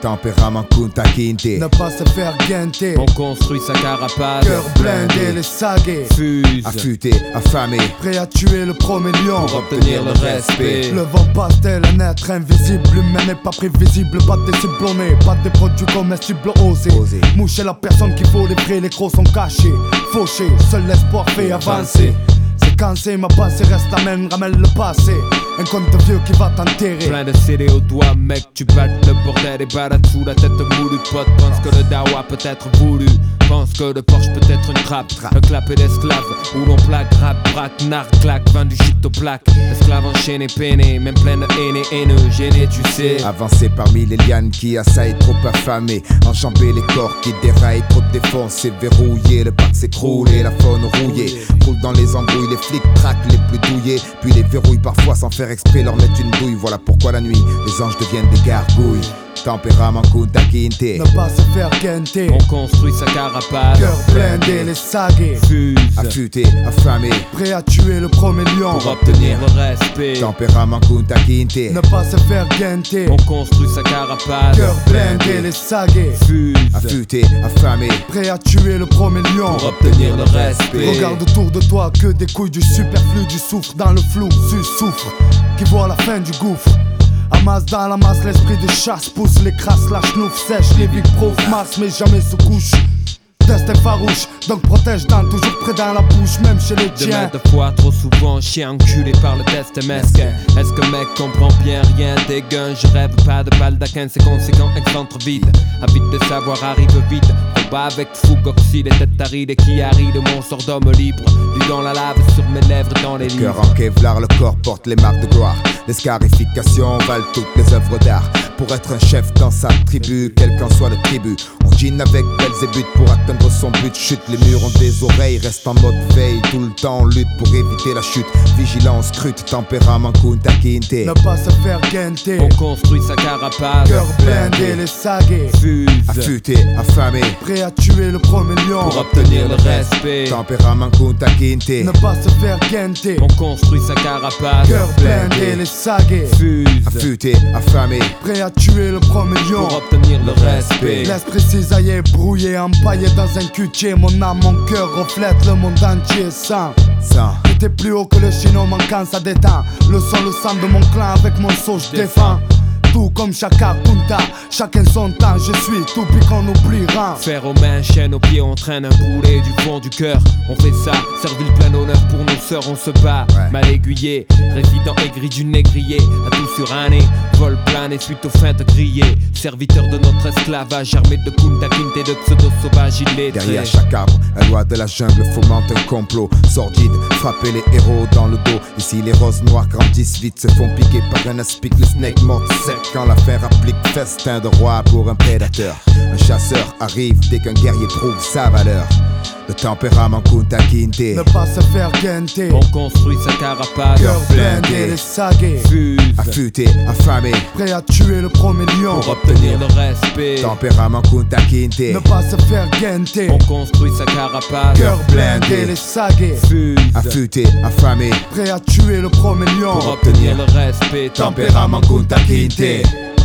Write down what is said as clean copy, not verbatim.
Tempérament Kunta Kinte. Ne pas se faire guenter. On construit sa carapace. Cœur blindé, les sagués. Fuse. Affûté, affamé. Prêt à tuer le premier lion. Pour obtenir le respect. Le vent passe tel un être invisible. L'humain n'est pas prévisible. Pas des cibles au nez. Pas des produits comestibles osés. Moucher la personne qui vaut les prix. Les crocs sont cachés. Fauchés. Seul l'espoir fait avancer. Cansé, ma pensée reste la même, ramène le passé. Un conte de vieux qui va t'enterrer. Plein de CD au doigt, mec, tu battes le bordel et balades sous la tête moulue. Pote, pense que le dawa peut être voulu. Pense que le Porsche peut être une trappe. Un clapet d'esclaves où l'on plaque, rap, braque, narc, claque, vend du shit aux plaques. Esclaves enchaînés, peinés, même plein de haine et haineux, gênés, tu sais. Avancer parmi les lianes qui assaillent, trop affamés. Enjamber les corps qui déraillent, trop défoncés, verrouillés. Le parc s'écroule et la faune rouillée. Roule dans les embrouilles, les flics traquent les plus douillés. Puis les verrouillent parfois sans faire exprès, leur mettent une douille. Voilà pourquoi la nuit, les anges deviennent des gargouilles. Tempérament Kunta Kinte. Ne pas se faire guenter. On construit sa carapace. Cœur blindé, les sagués. Fuse. Affûté, affamé. Prêt à tuer le premier lion. Pour obtenir le respect. Tempérament Kunta Kinte. Ne pas se faire guenter. On construit sa carapace. Cœur blindé, les sagués. Fuse. Affûté, affamé. Prêt à tuer le premier lion. Pour obtenir le respect. Regarde autour de toi que des couilles, du superflu, du soufre dans le flou, souffre, qui voit la fin du gouffre. Amasse dans la masse, l'esprit de chasse pousse les crasses, la chenouf sèche, les vies prouvent Mars mais jamais se couche. Destin farouche, donc protège dans toujours près dans la bouche, même chez les tiens. De fois trop souvent, chien enculé par le test mesquin. Est-ce que mec comprend bien rien des guns? Je rêve pas de baldaquin, c'est conséquent, excentre vide. Avide de savoir arrive vite. Combat avec fougue, oxyde et tête aride et qui arrive mon sort d'homme libre. Lui dans la lave, sur mes lèvres, dans les livres. Cœur en Kevlar, le corps porte les marques de gloire. Les scarifications valent toutes les œuvres d'art. Pour être un chef dans sa tribu, quel qu'en soit le tribut. On dîne avec Belzébuth pour atteindre son but. Chute, les murs ont des oreilles, reste en mode veille. Tout le temps on lutte pour éviter la chute. Vigilance, scrute, tempérament Kunta Kinte. Ne pas se faire guenter. On construit sa carapace. Cœur blindé, les sagués. Fuse. Affûté, affamé. Prêt à tuer le premier lion. Pour obtenir le respect. Tempérament Kunta Kinte. Ne pas se faire guenter. On construit sa carapace. Cœur blindé, les sagués. Fuse. Affûté, affamé. Prêt à tuer le premier lion. Pour obtenir le respect. L'esprit cisaillé, brouillé, empaillé dans un cutier. Mon âme, mon cœur reflète le monde entier sans. J'étais plus haut que le chino manquant, ça détend. Le sang de mon clan avec mon saut, je défends. Tout comme Chaka Kunta, chacun son temps, je suis tout puis qu'on oubliera. Fer aux mains, chaîne aux pieds, on traîne un boulet du fond du cœur. On fait ça, servile plein honneur pour nos sœurs, on se bat. Mal aiguillé, résident aigri du négrier, à tout suranné, vol plané suite aux feintes grillées. Serviteur de notre esclavage, armé de Kunta Kinte, de pseudo sauvages illettrés. Derrière chaque arbre, un loi de la jungle fomente un complot sordide, frapper les héros dans le dos. Ici les roses noires grandissent vite, se font piquer par un aspic, le snake morte sec. Quand l'affaire applique festin de roi pour un prédateur. Un chasseur arrive dès qu'un guerrier prouve sa valeur. Le tempérament Kunta Kinte. Ne pas se faire guenter. On construit sa carapace. Cœur blindé, les sagués. Fuse. Affûté, affamé. Prêt à tuer le premier lion. Pour obtenir le respect. Tempérament Kunta Kinte. Ne pas se faire guenter. On construit sa carapace. Cœur blindé, les sagués. Fuse. Affûté, affamé. Prêt à tuer le premier lion. Pour obtenir le respect. Tempérament Kunta Kinte.